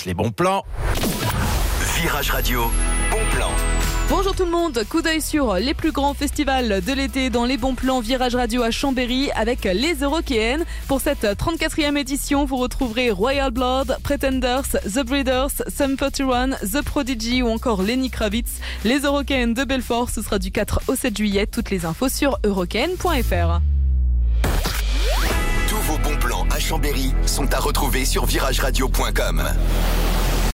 passe les bons plans. Virage Radio, bon plan. Bonjour tout le monde, coup d'œil sur les plus grands festivals de l'été dans les bons plans Virage Radio à Chambéry avec les Eurokéennes. Pour cette 34e édition, vous retrouverez Royal Blood, Pretenders, The Breeders, Sum 41, The Prodigy ou encore Lenny Kravitz. Les Eurokéennes de Belfort, ce sera du 4 au 7 juillet. Toutes les infos sur eurokéennes.fr. Tous vos bons plans à Chambéry sont à retrouver sur virageradio.com.